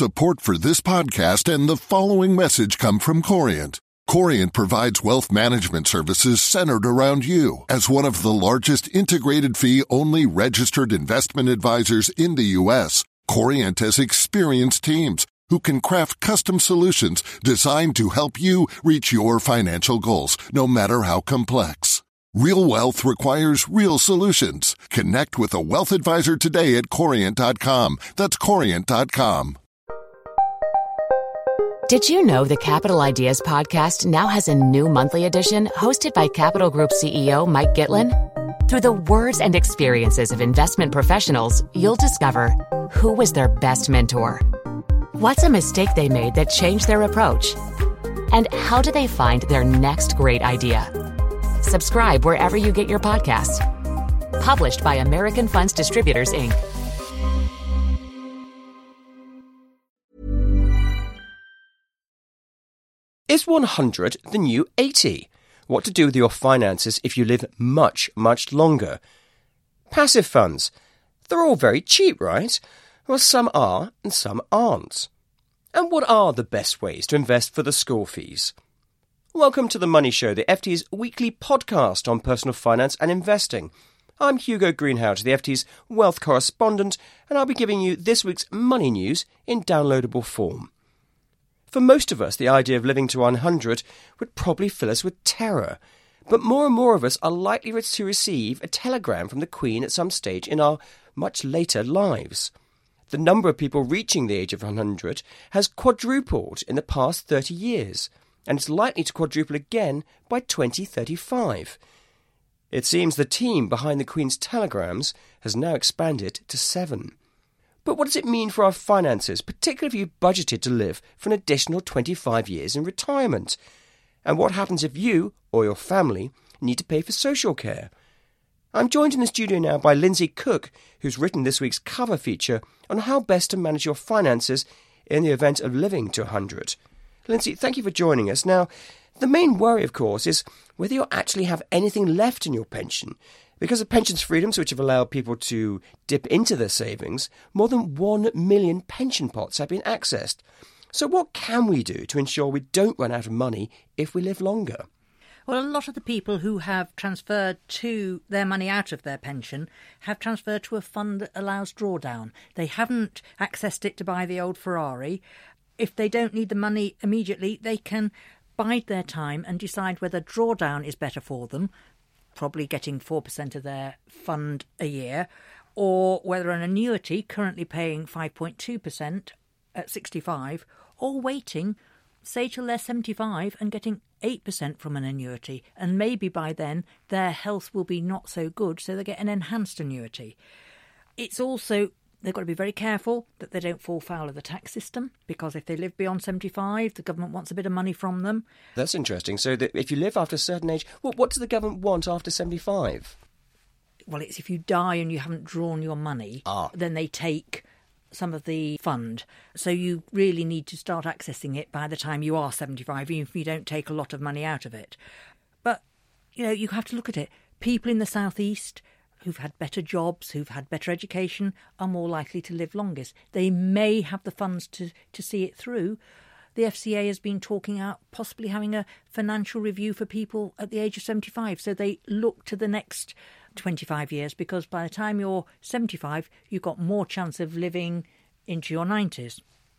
Support for this podcast and the following message come from Corient. Corient provides wealth management services centered around you. As one of the largest integrated fee-only registered investment advisors in the U.S., Corient has experienced teams who can craft custom solutions designed to help you reach your financial goals, no matter how complex. Real wealth requires real solutions. Connect with a wealth advisor today at Corient.com. That's Corient.com. Did you know the Capital Ideas podcast now has a new monthly edition hosted by Capital Group CEO Mike Gitlin? Through the words and experiences of investment professionals, you'll discover who was their best mentor, what's a mistake they made that changed their approach, and how do they find their next great idea. Subscribe wherever you get your podcasts. Published by American Funds Distributors, Inc. Is 100 the new 80? What to do with your finances if you live much, much longer? Passive funds. They're all very cheap, right? Well, some are and some aren't. And what are the best ways to invest for the school fees? Welcome to The Money Show, the FT's weekly podcast on personal finance and investing. I'm Hugo Greenhalgh, the FT's wealth correspondent, and I'll be giving you this week's money news in downloadable form. For most of us, the idea of living to 100 would probably fill us with terror. But more and more of us are likely to receive a telegram from the Queen at some stage in our much later lives. The number of people reaching the age of 100 has quadrupled in the past 30 years, and it's likely to quadruple again by 2035. It seems the team behind the Queen's telegrams has now expanded to 7. But what does it mean for our finances, particularly if you budgeted to live for an additional 25 years in retirement? And what happens if you, or your family, need to pay for social care? I'm joined in the studio now by Lindsay Cook, who's written this week's cover feature on how best to manage your finances in the event of living to 100. Lindsay, thank you for joining us. Now, the main worry, of course, is whether you'll actually have anything left in your pension. Because of pensions freedoms, which have allowed people to dip into their savings, more than 1 million pension pots have been accessed. So what can we do to ensure we don't run out of money if we live longer? Well, a lot of the people who have transferred their money out of their pension have transferred to a fund that allows drawdown. They haven't accessed it to buy the old Ferrari. If they don't need the money immediately, they can bide their time and decide whether drawdown is better for them, probably getting 4% of their fund a year, or whether an annuity, currently paying 5.2% at 65, or waiting, say, till they're 75 and getting 8% from an annuity. And maybe by then their health will be not so good, so they get an enhanced annuity. It's also, they've got to be very careful that they don't fall foul of the tax system, because if they live beyond 75, the government wants a bit of money from them. That's interesting. So that if you live after a certain age, what does the government want after 75? Well, it's if you die and you haven't drawn your money, then they take some of the fund. So you really need to start accessing it by the time you are 75, even if you don't take a lot of money out of it. But, you have to look at it. People in the southeast who've had better jobs, who've had better education, are more likely to live longest. They may have the funds to see it through. The FCA has been talking out possibly having a financial review for people at the age of 75. So they look to the next 25 years, because by the time you're 75, you've got more chance of living into your 90s.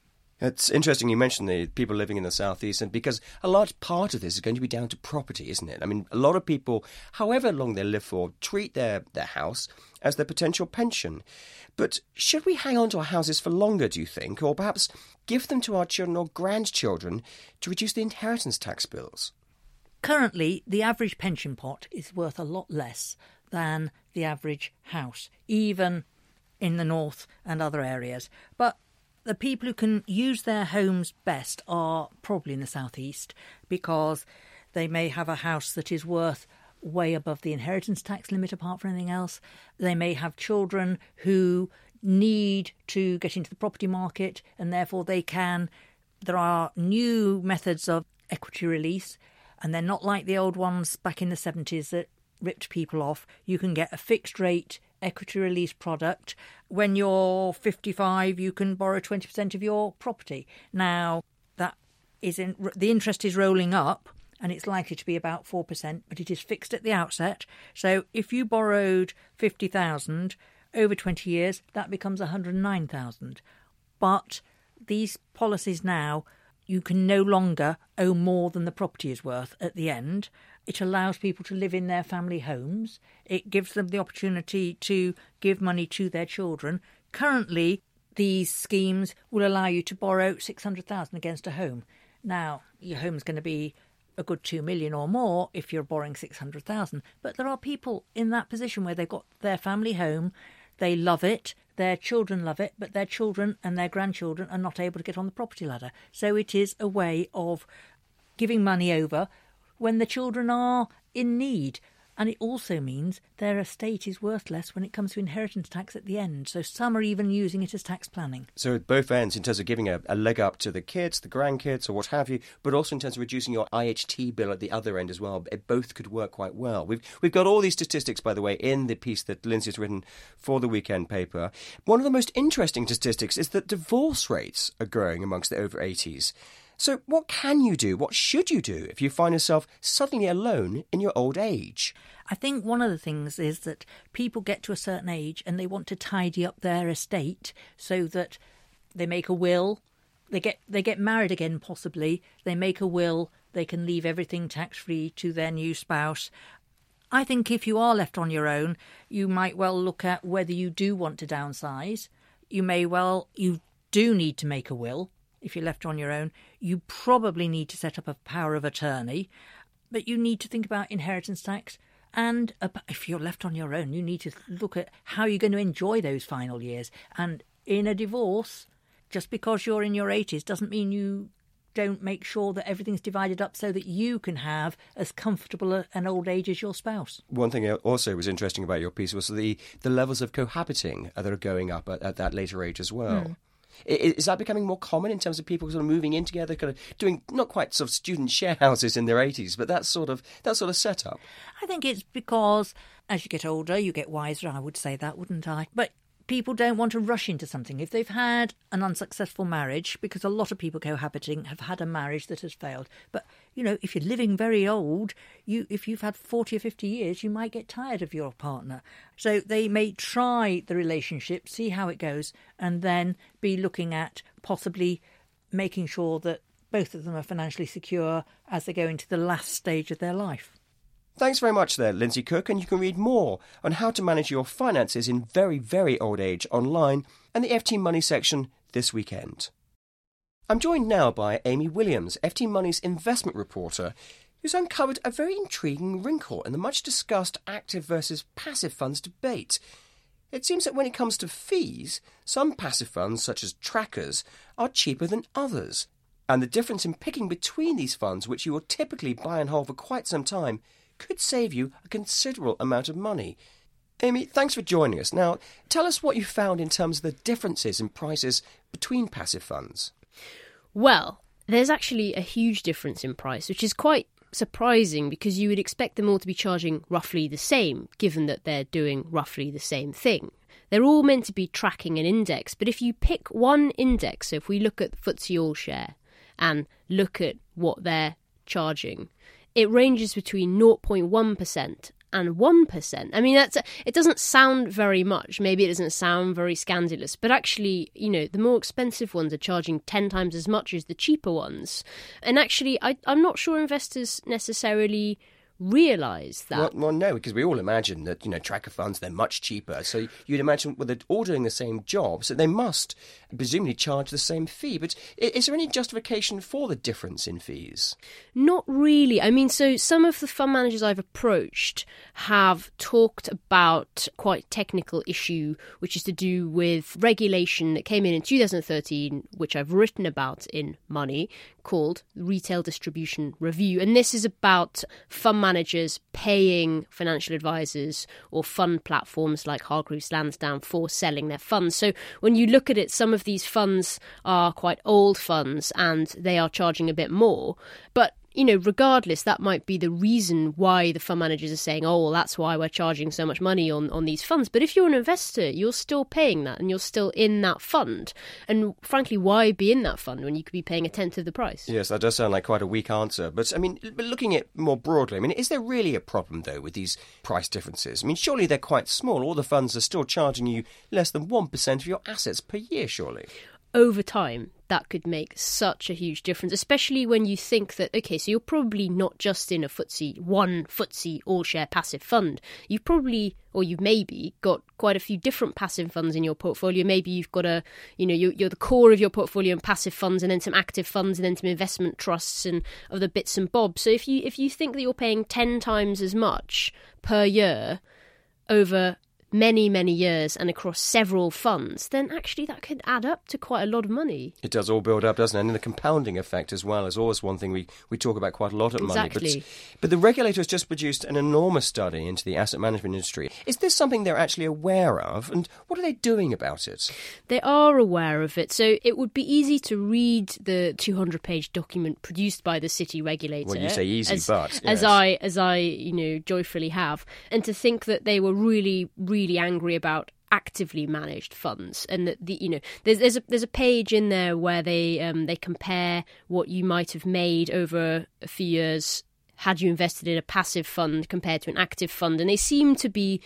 It's interesting you mentioned the people living in the southeast, and because a large part of this is going to be down to property, isn't it? I mean, a lot of people, however long they live for, treat their house as their potential pension. But should we hang on to our houses for longer, do you think, or perhaps give them to our children or grandchildren to reduce the inheritance tax bills? Currently, the average pension pot is worth a lot less than the average house, even in the north and other areas. But the people who can use their homes best are probably in the southeast, because they may have a house that is worth way above the inheritance tax limit apart from anything else. They may have children who need to get into the property market, and therefore there are new methods of equity release, and they're not like the old ones back in the 70s that ripped people off. You can get a fixed rate equity release product, when you're 55, you can borrow 20% of your property. Now, that the interest is rolling up, and it's likely to be about 4%, but it is fixed at the outset. So if you borrowed 50,000 over 20 years, that becomes 109,000. But these policies now, you can no longer owe more than the property is worth at the end. It allows people to live in their family homes. It gives them the opportunity to give money to their children. Currently, these schemes will allow you to borrow 600,000 against a home. Now, your home's going to be a good 2 million or more if you're borrowing 600,000. But there are people in that position where they've got their family home, they love it, their children love it, but their children and their grandchildren are not able to get on the property ladder. So it is a way of giving money over when the children are in need. And it also means their estate is worth less when it comes to inheritance tax at the end. So some are even using it as tax planning. So at both ends, in terms of giving a leg up to the kids, the grandkids, or what have you, but also in terms of reducing your IHT bill at the other end as well. It both could work quite well. We've got all these statistics, by the way, in the piece that Lindsay has written for the weekend paper. One of the most interesting statistics is that divorce rates are growing amongst the over 80s. So what can you do? What should you do if you find yourself suddenly alone in your old age? I think one of the things is that people get to a certain age and they want to tidy up their estate so that they make a will, they get married again possibly, they make a will, they can leave everything tax-free to their new spouse. I think if you are left on your own, you might well look at whether you do want to downsize. You do need to make a will. If you're left on your own, you probably need to set up a power of attorney, but you need to think about inheritance tax. And if you're left on your own, you need to look at how you're going to enjoy those final years. And in a divorce, just because you're in your 80s doesn't mean you don't make sure that everything's divided up so that you can have as comfortable an old age as your spouse. One thing also was interesting about your piece was the levels of cohabiting that are going up at that later age as well. Is that becoming more common in terms of people sort of moving in together, kind of doing not quite sort of student share houses in their 80s, but that sort of setup? I think it's because as you get older, you get wiser. I would say that, wouldn't I? But people don't want to rush into something. If they've had an unsuccessful marriage, because a lot of people cohabiting have had a marriage that has failed. But, if you're living very old, if you've had 40 or 50 years, you might get tired of your partner. So they may try the relationship, see how it goes, and then be looking at possibly making sure that both of them are financially secure as they go into the last stage of their life. Thanks very much there, Lindsay Cook, and you can read more on how to manage your finances in very, very old age online and the FT Money section this weekend. I'm joined now by Amy Williams, FT Money's investment reporter, who's uncovered a very intriguing wrinkle in the much-discussed active versus passive funds debate. It seems that when it comes to fees, some passive funds, such as trackers, are cheaper than others, and the difference in picking between these funds, which you will typically buy and hold for quite some time, could save you a considerable amount of money. Amy, thanks for joining us. Now, tell us what you found in terms of the differences in prices between passive funds. Well, there's actually a huge difference in price, which is quite surprising because you would expect them all to be charging roughly the same, given that they're doing roughly the same thing. They're all meant to be tracking an index, but if you pick one index, so if we look at the FTSE All-Share and look at what they're charging, it ranges between 0.1% and 1%. I mean, it doesn't sound very much. Maybe it doesn't sound very scandalous, but actually, the more expensive ones are charging 10 times as much as the cheaper ones. And actually, I'm not sure investors necessarily realise that. Well, no, because we all imagine that, tracker funds, they're much cheaper. So you'd imagine, they're all doing the same job, so they must presumably charge the same fee. But is there any justification for the difference in fees? Not really. I mean, so some of the fund managers I've approached have talked about quite a technical issue, which is to do with regulation that came in 2013, which I've written about in Money, called Retail Distribution Review. And this is about fund managers paying financial advisors or fund platforms like Hargreaves Lansdown for selling their funds. So when you look at it, some of these funds are quite old funds and they are charging a bit more. But regardless, that might be the reason why the fund managers are saying, oh, well, that's why we're charging so much money on these funds. But if you're an investor, you're still paying that and you're still in that fund. And frankly, why be in that fund when you could be paying a tenth of the price? Yes, that does sound like quite a weak answer. But, looking at it more broadly, is there really a problem, though, with these price differences? Surely they're quite small. All the funds are still charging you less than 1% of your assets per year, surely. Over time, that could make such a huge difference, especially when you think that, okay, so you're probably not just in one FTSE all-share passive fund. You've maybe got quite a few different passive funds in your portfolio. Maybe you've got you're the core of your portfolio in passive funds and then some active funds and then some investment trusts and other bits and bobs. So if you think that you're paying 10 times as much per year over many, many years and across several funds, then actually that could add up to quite a lot of money. It does all build up, doesn't it? And the compounding effect as well is always one thing we talk about quite a lot at Exactly. Money. But the regulator has just produced an enormous study into the asset management industry. Is this something they're actually aware of? And what are they doing about it? They are aware of it. So it would be easy to read the 200-page document produced by the city regulator. Well, you say easy, but... Yes. As I joyfully have. And to think that they were really, really angry about actively managed funds, and that there's a page in there where they compare what you might have made over a few years had you invested in a passive fund compared to an active fund, and they seem to be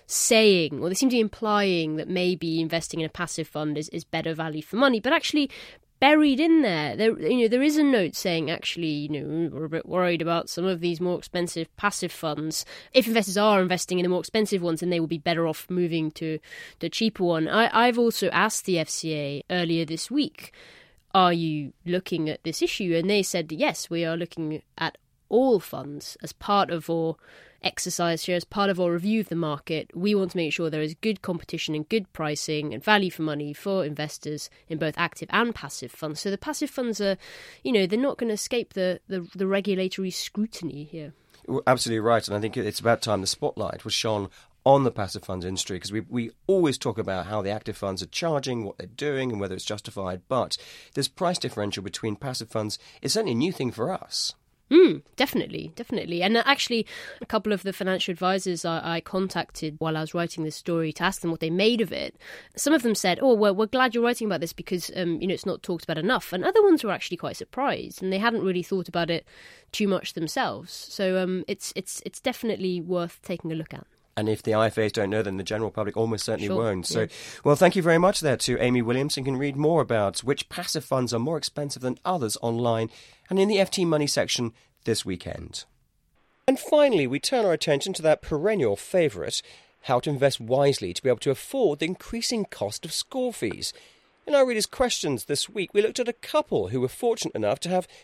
implying that maybe investing in a passive fund is better value for money, but actually buried in there is a note saying, actually, we're a bit worried about some of these more expensive passive funds. If investors are investing in the more expensive ones, then they will be better off moving to the cheaper one. I've also asked the FCA earlier this week, are you looking at this issue? And they said, yes, we are looking at all funds as part of our exercise here, as part of our review of the market. We want to make sure there is good competition and good pricing and value for money for investors in both active and passive funds. So the passive funds are, they're not going to escape the regulatory scrutiny here. Absolutely right. And I think it's about time the spotlight was shone on the passive funds industry, because we always talk about how the active funds are charging, what they're doing and whether it's justified. But this price differential between passive funds is certainly a new thing for us. Definitely. And actually, a couple of the financial advisors I contacted while I was writing this story to ask them what they made of it, some of them said, oh, well, we're glad you're writing about this because, it's not talked about enough. And other ones were actually quite surprised, and they hadn't really thought about it too much themselves. So it's definitely worth taking a look at. And if the IFAs don't know, then the general public almost certainly won't. So, yeah. Well, thank you very much there to Amy Williams. You can read more about which passive funds are more expensive than others online and in the FT Money section this weekend. And finally, we turn our attention to that perennial favourite, how to invest wisely to be able to afford the increasing cost of school fees. In our readers' questions this week, we looked at a couple who were fortunate enough to have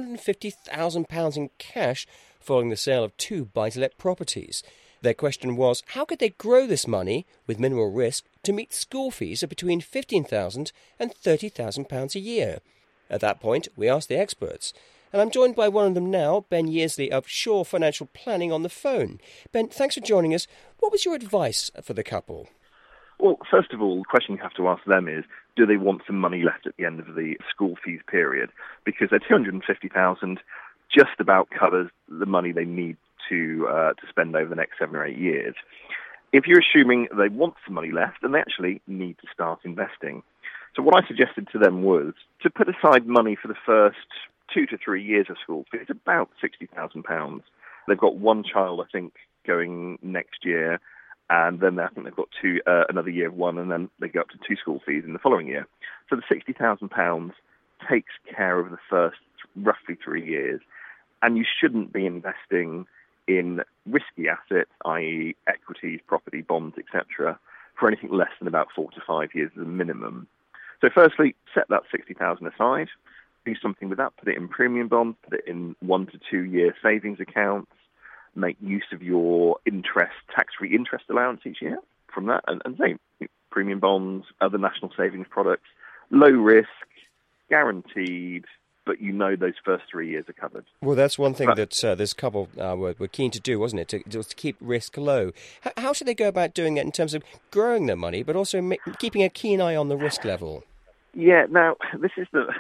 £250,000 in cash following the sale of 2 buy-to-let properties. Their question was, how could they grow this money with minimal risk to meet school fees of between £15,000 and £30,000 a year? At that point, we asked the experts. And I'm joined by one of them now, Ben Yearsley of Shaw Financial Planning, on the phone. Ben, thanks for joining us. What was your advice for the couple? Well, first of all, the question you have to ask them is, do they want some money left at the end of the school fees period? Because their $250,000 just about covers the money they need to spend over the next 7 or 8 years. If you're assuming they want some money left, then they actually need to start investing. So what I suggested to them was to put aside money for the first 2 to 3 years of school fees, about £60,000. They've got one child, I think, going next year, and then I think they've got another year of one, and then they go up to 2 school fees in the following year. So the £60,000 takes care of the first roughly 3 years, and you shouldn't be investing in risky assets, i.e. equities, property, bonds, etc., for anything less than about 4 to 5 years as a minimum. So firstly, set that $60,000 aside, do something with that, put it in premium bonds, put it in 1 to 2 year savings accounts, make use of your tax-free interest allowance each year from that, and say premium bonds, other national savings products, low risk, guaranteed, but those first 3 years are covered. Well, that's one thing that this couple were keen to do, wasn't it? To keep risk low. How should they go about doing that in terms of growing their money, but also keeping a keen eye on the risk level? Yeah, now, this is the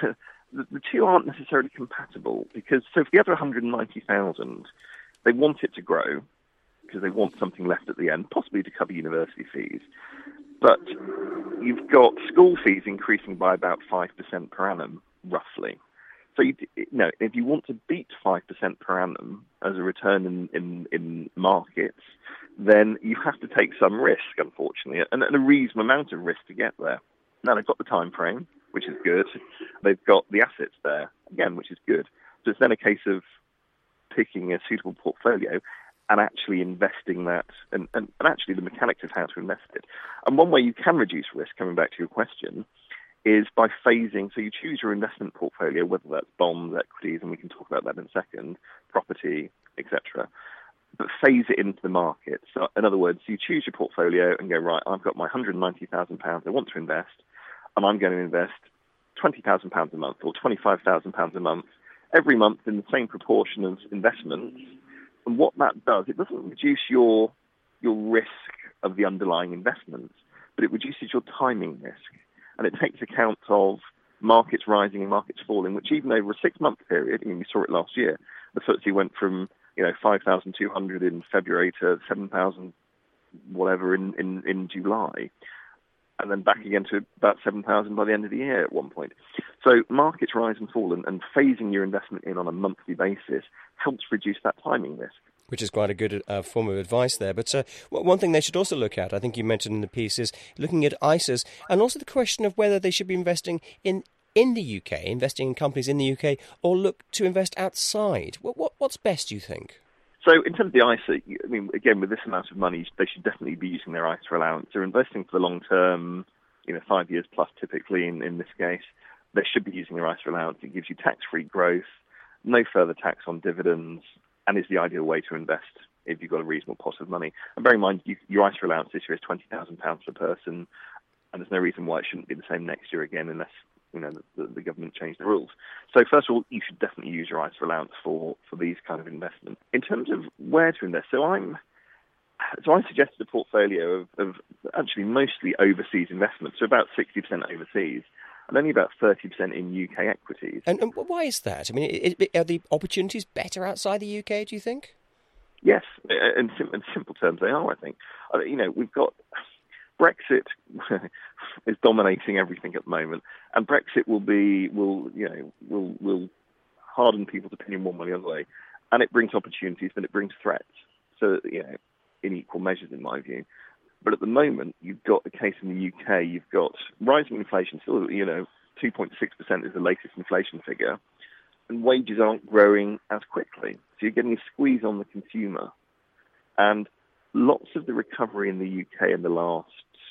the two aren't necessarily compatible, because so for the other 190,000, they want it to grow because they want something left at the end, possibly to cover university fees. But you've got school fees increasing by about 5% per annum, roughly. So if you want to beat 5% per annum as a return in markets, then you have to take some risk, unfortunately, and a reasonable amount of risk to get there. Now, they've got the time frame, which is good. They've got the assets there, again, which is good. So it's then a case of picking a suitable portfolio and actually investing that, and actually the mechanics of how to invest it. And one way you can reduce risk, coming back to your question, is by phasing. So you choose your investment portfolio, whether that's bonds, equities, and we can talk about that in a second, property, etc., but phase it into the market. So in other words, you choose your portfolio and go, right, I've got my £190,000 I want to invest, and I'm going to invest £20,000 a month or £25,000 a month every month in the same proportion of investments. And what that does, it doesn't reduce your risk of the underlying investments, but it reduces your timing risk. And it takes account of markets rising and markets falling, which even over a 6-month period, we saw it last year, the FTSE went from 5,200 in February to 7,000 whatever in July, and then back again to about 7,000 by the end of the year at one point. So markets rise and fall, and phasing your investment in on a monthly basis helps reduce that timing risk. Which is quite a good form of advice there. But one thing they should also look at, I think you mentioned in the piece, is looking at ISAs, and also the question of whether they should be investing in the UK, investing in companies in the UK, or look to invest outside. What's best, do you think? So in terms of the ISA, again, with this amount of money, they should definitely be using their ISA allowance. They're investing for the long term, 5 years plus typically in this case. They should be using their ISA allowance. It gives you tax-free growth, no further tax on dividends, and is the ideal way to invest if you've got a reasonable pot of money. And bear in mind, your ISA allowance this year is £20,000 per person, and there's no reason why it shouldn't be the same next year again unless the government changed the rules. So first of all, you should definitely use your ISA allowance for these kind of investments. In terms of where to invest, so I suggested a portfolio of actually mostly overseas investments, so about 60% overseas, and only about 30% in UK equities. And why is that? Are the opportunities better outside the UK, do you think? Yes, in simple terms, they are, I think. We've got Brexit is dominating everything at the moment, and Brexit will harden people's opinion one way or the other way, and it brings opportunities, but it brings threats. So, in equal measures, in my view. But at the moment, you've got a case in the UK, you've got rising inflation, still, 2.6% is the latest inflation figure, and wages aren't growing as quickly. So you're getting a squeeze on the consumer. And lots of the recovery in the UK in the last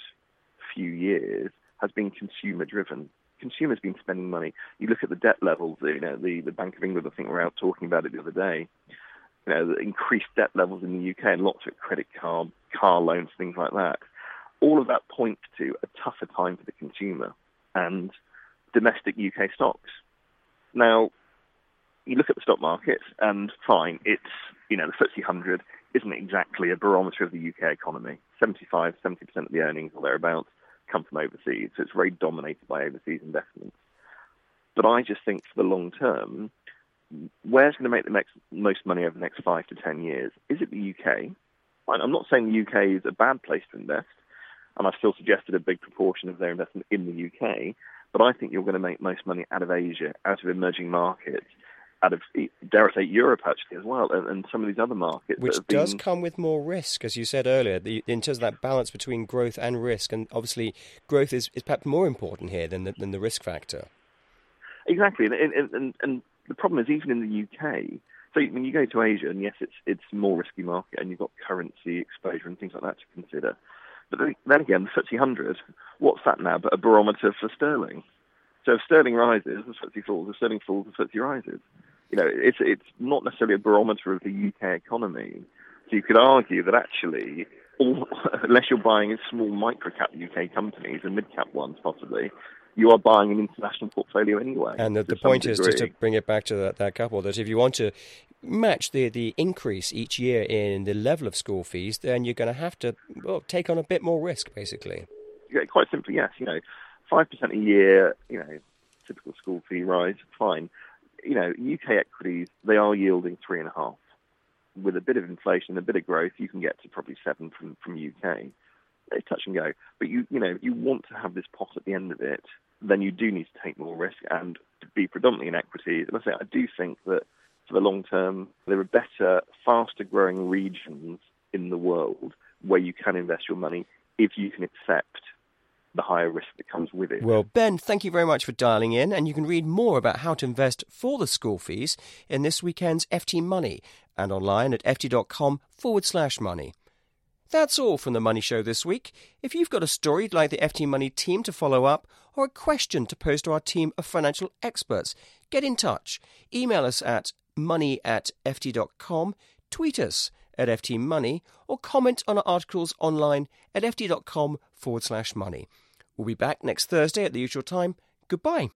few years has been consumer-driven. Consumers have been spending money. You look at the debt levels, the Bank of England, I think, were out talking about it the other day. The increased debt levels in the UK and lots of credit card, car loans, things like that. All of that points to a tougher time for the consumer and domestic UK stocks. Now, you look at the stock market and fine, it's, the FTSE 100 isn't exactly a barometer of the UK economy. 70% of the earnings or thereabouts come from overseas, so it's very dominated by overseas investments. But I just think for the long term, where's going to make the most money over the next 5 to 10 years? Is it the UK? Fine, I'm not saying the UK is a bad place to invest, and I've still suggested a big proportion of their investment in the UK, but I think you're going to make most money out of Asia, out of emerging markets, out of, dare I say, Europe actually as well, and some of these other markets. Which does come with more risk, as you said earlier, in terms of that balance between growth and risk, and obviously growth is perhaps more important here than the risk factor. Exactly, and the problem is even in the UK, so when you go to Asia, and yes, it's a more risky market, and you've got currency exposure and things like that to consider. But then again, the FTSE 100, what's that now but a barometer for sterling? So if sterling rises, the FTSE falls. If sterling falls, the FTSE rises. It's not necessarily a barometer of the UK economy. So you could argue that actually, unless you're buying small micro-cap UK companies and mid-cap ones possibly, you are buying an international portfolio anyway. And the point is, just to bring it back to that couple, that if you want to match the increase each year in the level of school fees, then you're going to have to take on a bit more risk, basically. Yeah, quite simply, yes. 5% a year, typical school fee rise, fine. UK equities, they are yielding 3.5. With a bit of inflation, a bit of growth, you can get to probably 7 from UK. It's touch and go. But you want to have this pot at the end of it, then you do need to take more risk and to be predominantly in equities. And I do think that for the long term, there are better, faster growing regions in the world where you can invest your money if you can accept the higher risk that comes with it. Well, Ben, thank you very much for dialing in, and you can read more about how to invest for the school fees in this weekend's FT Money and online at ft.com/money. That's all from The Money Show this week. If you've got a story you'd like the FT Money team to follow up or a question to pose to our team of financial experts, get in touch. Email us at money@ft.com, tweet us at FT Money, or comment on our articles online at ft.com/money. We'll be back next Thursday at the usual time. Goodbye.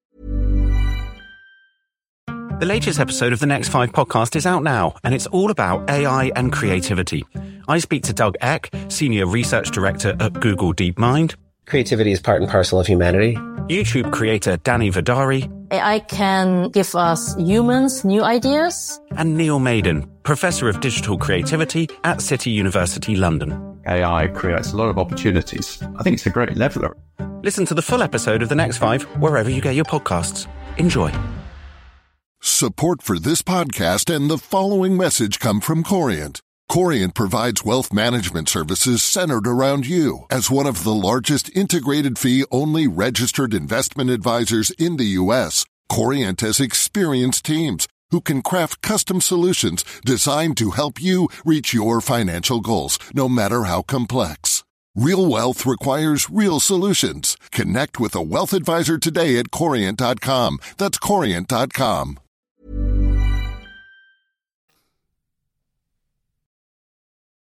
The latest episode of the Next 5 podcast is out now, and it's all about AI and creativity. I speak to Doug Eck, Senior Research Director at Google DeepMind. Creativity is part and parcel of humanity. YouTube creator Danny Vidari. AI can give us humans new ideas. And Neil Maiden, Professor of Digital Creativity at City University London. AI creates a lot of opportunities. I think it's a great leveler. Listen to the full episode of The Next 5 wherever you get your podcasts. Enjoy. Support for this podcast and the following message come from Corient. Corient provides wealth management services centered around you. As one of the largest integrated fee-only registered investment advisors in the U.S., Corient has experienced teams who can craft custom solutions designed to help you reach your financial goals, no matter how complex. Real wealth requires real solutions. Connect with a wealth advisor today at Corient.com. That's Corient.com.